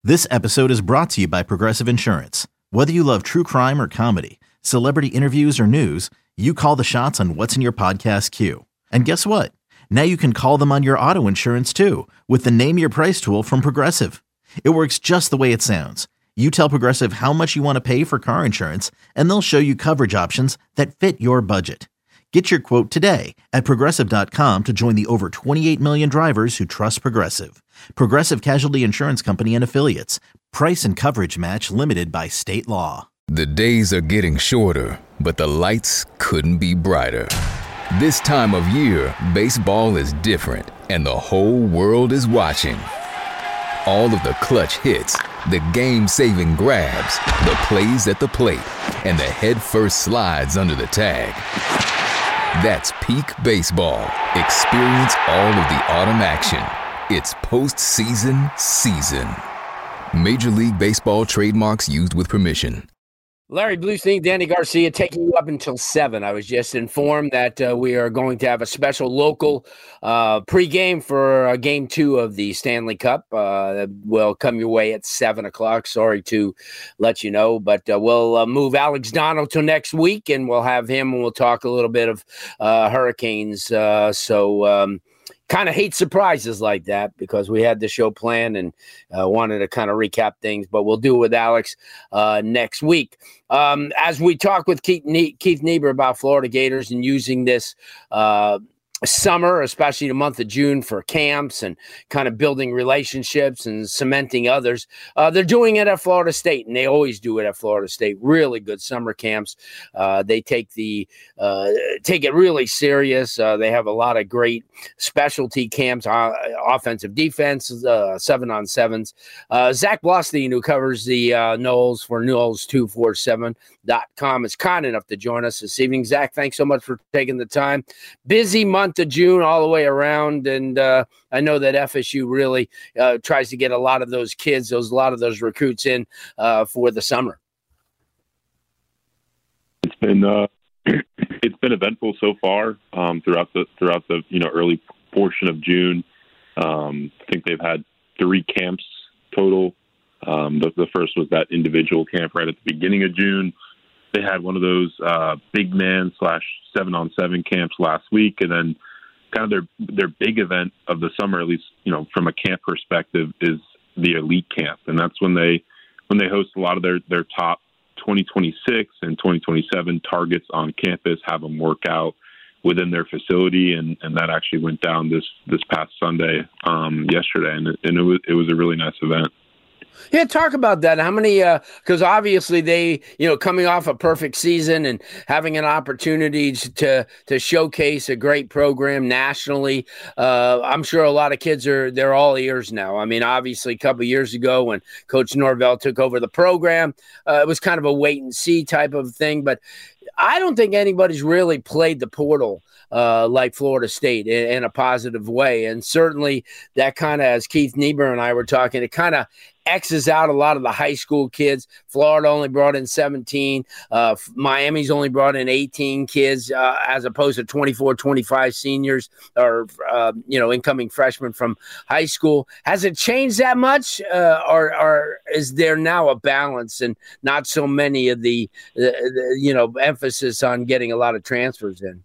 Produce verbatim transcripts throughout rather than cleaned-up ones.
This episode is brought to you by Progressive Insurance. Whether you love true crime or comedy, celebrity interviews or news, you call the shots on what's in your podcast queue. And guess what? Now you can call them on your auto insurance too with the Name Your Price tool from Progressive. It works just the way it sounds. You tell Progressive how much you want to pay for car insurance, and they'll show you coverage options that fit your budget. Get your quote today at Progressive dot com to join the over twenty-eight million drivers who trust Progressive. Progressive Casualty Insurance Company and Affiliates. Price and coverage match limited by state law. The days are getting shorter, but the lights couldn't be brighter. This time of year, baseball is different, and the whole world is watching. All of the clutch hits, the game-saving grabs, the plays at the plate, and the head-first slides under the tag. That's peak baseball. Experience all of the autumn action. It's postseason season. Major League Baseball trademarks used with permission. Larry Bluestein, Danny Garcia, taking you up until seven. I was just informed that uh, we are going to have a special local uh, pregame for uh, game two of the Stanley Cup. Uh, that will come your way at seven o'clock. Sorry to let you know, but uh, we'll uh, move Alex Donald till next week, and we'll have him, and we'll talk a little bit of uh, Hurricanes. Uh, so, um, kind of hate surprises like that because we had the show planned and uh, wanted to kind of recap things, but we'll do it with Alex uh, next week. Um, as we talk with Keith, ne- Keith Niebuhr about Florida Gators and using this uh, summer, especially the month of June, for camps and kind of building relationships and cementing others. Uh, they're doing it at Florida State, and they always do it at Florida State. Really good summer camps. Uh, they take the uh, take it really serious. Uh, they have a lot of great specialty camps, uh, offensive defense, uh, seven on sevens. Uh, Zach Blostein, who covers the uh, Noles for Noles two forty-seven dot com, is kind enough to join us this evening. Zach, thanks so much for taking the time. Busy month of June all the way around, and uh, I know that F S U really uh, tries to get a lot of those kids, those a lot of those recruits in uh, for the summer. It's been uh, it's been eventful so far um, throughout the throughout the you know early portion of June. Um, I think they've had three camps total. Um, the, the first was that individual camp right at the beginning of June. They had one of those uh, big man slash seven on seven camps last week, and then kind of their their big event of the summer, at least you know from a camp perspective, is the elite camp, and that's when they when they host a lot of their their top twenty twenty-six and twenty twenty-seven targets on campus, have them work out within their facility, and, and that actually went down this this past Sunday, um, yesterday, and, it, and it was it was a really nice event. Yeah, talk about that. How many, because uh, obviously they, you know, coming off a perfect season and having an opportunity to to showcase a great program nationally. Uh, I'm sure a lot of kids are, they're all ears now. I mean, obviously a couple of years ago when Coach Norvell took over the program, uh, it was kind of a wait and see type of thing. But I don't think anybody's really played the portal uh, like Florida State in, in a positive way. And certainly that kind of, as Keith Niebuhr and I were talking, it kind of X's out a lot of the high school kids. Florida only brought in seventeen. Uh, Miami's only brought in eighteen kids uh, as opposed to twenty-four, twenty-five seniors or, uh, you know, incoming freshmen from high school. Has it changed that much uh, or, or is there now a balance and not so many of the, the, the, you know, emphasis on getting a lot of transfers in?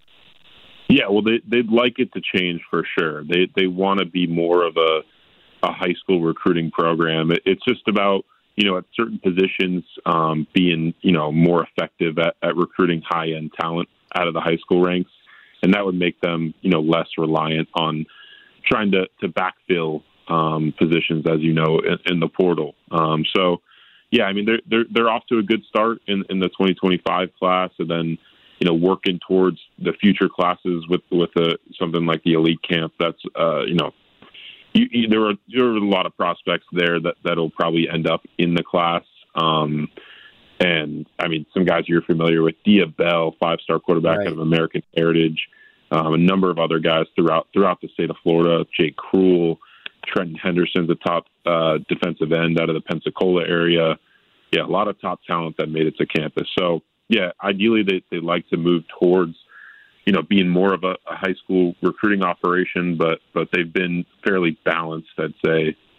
Yeah, well, they, they'd like it to change for sure. They, they want to be more of a, a high school recruiting program. It, it's just about, you know, at certain positions um, being, you know, more effective at, at recruiting high-end talent out of the high school ranks. And that would make them, you know, less reliant on trying to, to backfill um, positions, as you know, in, in the portal. Um, so, yeah, I mean, they're, they're, they're off to a good start in, in the twenty twenty-five class, and then, you know, working towards the future classes with, with a, something like the elite camp. That's, uh, you know, You, you, there are there are a lot of prospects there that that'll probably end up in the class, um, and I mean some guys you're familiar with: Dia Bell, five-star quarterback right. out of American Heritage, um, a number of other guys throughout throughout the state of Florida. Jake Kruel, Trenton Henderson's a top uh, defensive end out of the Pensacola area. Yeah, a lot of top talent that made it to campus. So yeah, ideally they they like to move towards, you know, being more of a, a high school recruiting operation, but but they've been fairly balanced, I'd say,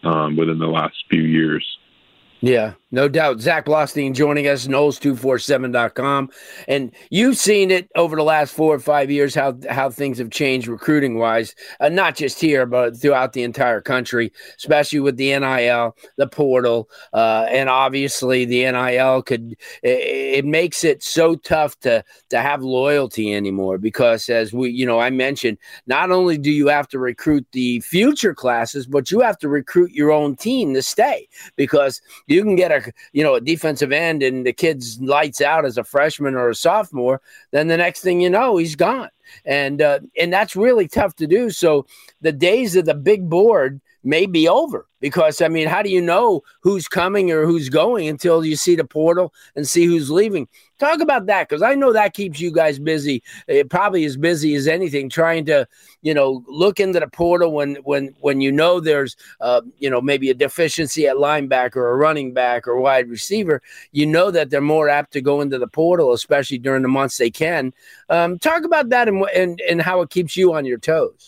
um, within the last few years. Yeah, no doubt. Zach Blostein joining us, Noles two forty-seven dot com. And you've seen it over the last four or five years, how how things have changed recruiting-wise, uh, not just here, but throughout the entire country, especially with the N I L, the portal, uh, and obviously the N I L could it, it makes it so tough to to have loyalty anymore because, as we, you know, I mentioned, not only do you have to recruit the future classes, but you have to recruit your own team to stay because you can get a you know a defensive end and the kid's lights out as a freshman or a sophomore, then the next thing you know he's gone, and uh, and that's really tough to do. So the days of the big board may be over because, I mean, how do you know who's coming or who's going until you see the portal and see who's leaving? Talk about that, because I know that keeps you guys busy, it probably as busy as anything, trying to, you know, look into the portal when when when you know there's, uh, you know, maybe a deficiency at linebacker or running back or wide receiver. You know that they're more apt to go into the portal, especially during the months they can. Um, talk about that and, and, and how it keeps you on your toes.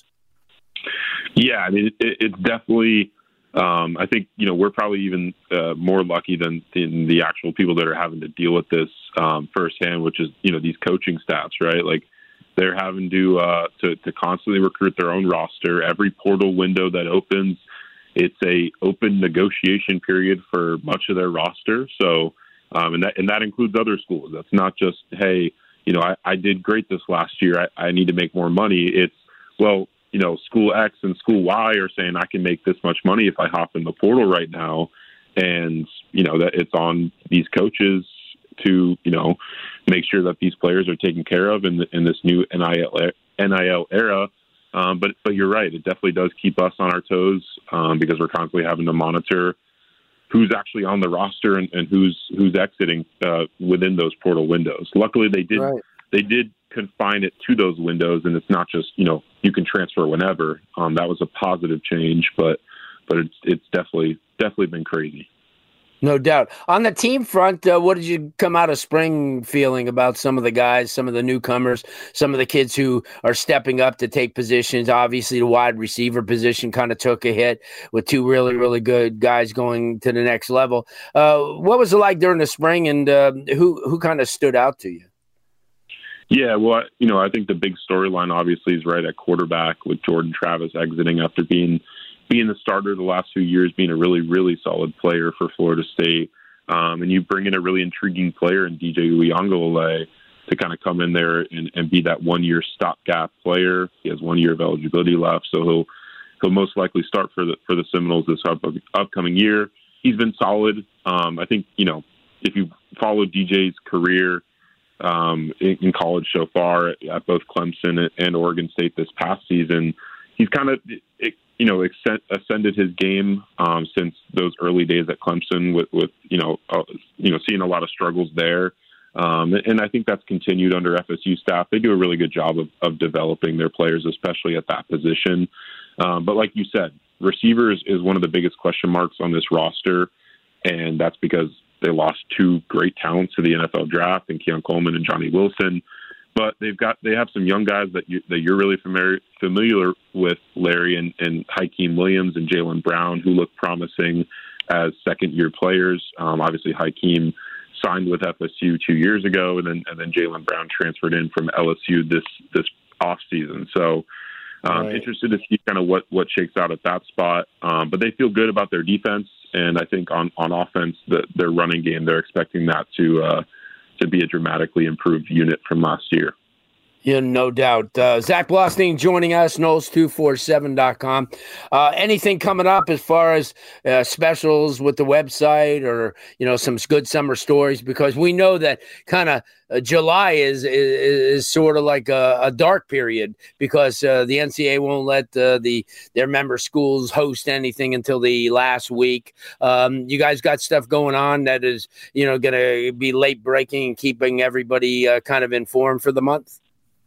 Yeah, I mean, it, it's definitely, um, I think, you know, we're probably even uh, more lucky than, than the actual people that are having to deal with this um, firsthand, which is, you know, these coaching staffs, right? Like they're having to, uh, to, to constantly recruit their own roster. Every portal window that opens, it's a open negotiation period for much of their roster. So, um, and that, and that includes other schools. That's not just, hey, you know, I, I did great this last year. I, I need to make more money. It's, well, you know, school X and school Y are saying I can make this much money if I hop in the portal right now. And, you know, that it's on these coaches to, you know, make sure that these players are taken care of in, the, in this new N I L, N I L era. Um, but, but you're right. It definitely does keep us on our toes um, because we're constantly having to monitor who's actually on the roster and, and who's, who's exiting uh, within those portal windows. Luckily they did, right. they did confine it to those windows, and it's not just, you know, you can transfer whenever. Um, that was a positive change, but but it's it's definitely definitely been crazy. No doubt. On the team front, uh, what did you come out of spring feeling about some of the guys, some of the newcomers, some of the kids who are stepping up to take positions? Obviously, the wide receiver position kind of took a hit with two really, really good guys going to the next level. Uh, what was it like during the spring, and uh, who who kind of stood out to you? Yeah, well, you know, I think the big storyline obviously is right at quarterback with Jordan Travis exiting after being being the starter the last few years, being a really, really solid player for Florida State. Um, and you bring in a really intriguing player in D J Uiagalelei to kind of come in there and, and be that one-year stopgap player. He has one year of eligibility left, so he'll he'll most likely start for the for the Seminoles this up, upcoming year. He's been solid. Um, I think, you know, if you follow D J's career, Um, in, in college so far at both Clemson and Oregon State this past season, he's kind of, you know, ascended his game um, since those early days at Clemson with, with you know, uh, you know, seeing a lot of struggles there. Um, and I think that's continued under F S U staff. They do a really good job of, of developing their players, especially at that position. Um, but like you said, receivers is one of the biggest question marks on this roster, and that's because they lost two great talents to the N F L draft, and Keon Coleman and Johnny Wilson. But they've got they have some young guys that you, that you're really familiar familiar with, Larry, and, and Hakeem Williams and Jalen Brown, who look promising as second year players. Um, obviously, Hakeem signed with F S U two years ago, and then and then Jalen Brown transferred in from L S U this this off season. So. Um, right. Interested to see kind of what, what shakes out at that spot. Um, but they feel good about their defense. And I think on, on offense, the, their running game, they're expecting that to uh, to be a dramatically improved unit from last year. Yeah, no doubt. Uh, Zach Blostein joining us, Noles two forty-seven dot com. Uh, anything coming up as far as uh, specials with the website, or, you know, some good summer stories? Because we know that kind of uh, July is, is is sort of like a, a dark period because uh, the N C A A won't let uh, the their member schools host anything until the last week. Um, you guys got stuff going on that is, you know, going to be late breaking and keeping everybody uh, kind of informed for the month?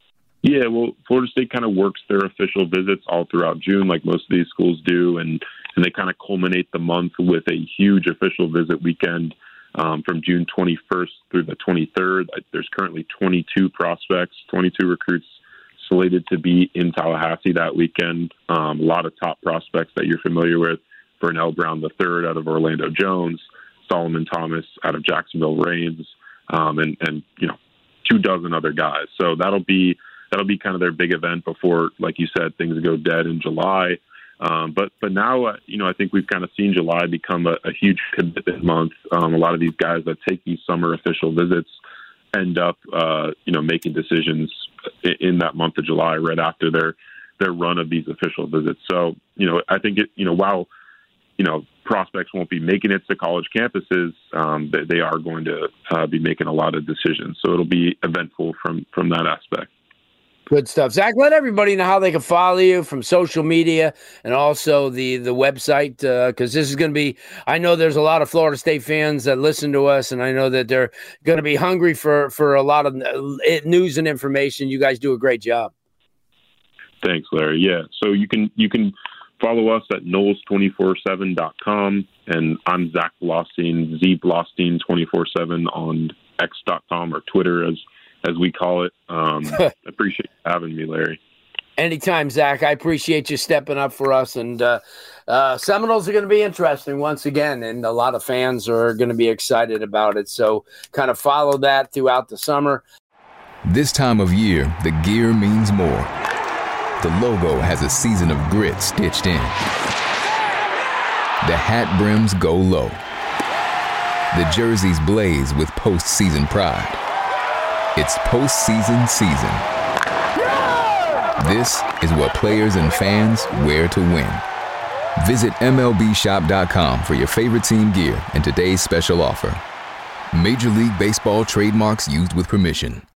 Yeah, well, Florida State kind of works their official visits all throughout June, like most of these schools do, and, and they kind of culminate the month with a huge official visit weekend um, from June twenty-first through the twenty-third. There's currently twenty-two prospects, twenty-two recruits slated to be in Tallahassee that weekend. Um, a lot of top prospects that you're familiar with. Vernell Brown the third out of Orlando Jones, Solomon Thomas out of Jacksonville Reigns, um, and, and, you know, two dozen other guys. So that'll be, that'll be kind of their big event before, like you said, things go dead in July. Um, but, but now, uh, you know, I think we've kind of seen July become a, a huge commitment month. Um, a lot of these guys that take these summer official visits end up, uh, you know, making decisions in, in that month of July, right after their, their run of these official visits. So, you know, I think it, you know, while, you know, prospects won't be making it to college campuses, um, they, they are going to uh, be making a lot of decisions. So it'll be eventful from, from that aspect. Good stuff. Zach, let everybody know how they can follow you from social media and also the, the website, because uh, this is going to be, I know there's a lot of Florida State fans that listen to us, and I know that they're going to be hungry for, for a lot of news and information. You guys do a great job. Thanks, Larry. Yeah, so you can you can follow us at Noles two forty-seven dot com, and I'm Zach Blostein, Z Blostein two forty-seven on X dot com or Twitter, as as we call it. Um, I appreciate you having me, Larry. Anytime, Zach. I appreciate you stepping up for us. And uh, uh, Seminoles are going to be interesting once again, and a lot of fans are going to be excited about it. So kind of follow that throughout the summer. This time of year, the gear means more. The logo has a season of grit stitched in. The hat brims go low. The jerseys blaze with postseason pride. It's postseason season. This is what players and fans wear to win. Visit M L B shop dot com for your favorite team gear and today's special offer. Major League Baseball trademarks used with permission.